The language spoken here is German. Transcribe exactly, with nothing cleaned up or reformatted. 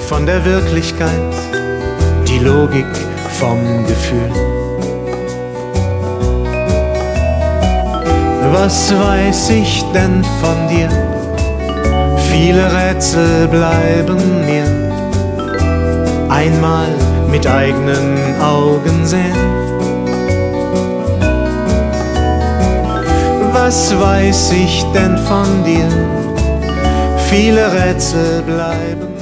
von der Wirklichkeit, die Logik vom Gefühl. Was weiß ich denn von dir? Viele Rätsel bleiben mir. Einmal mit eigenen Augen sehen. Was weiß ich denn von dir? Viele Rätsel bleiben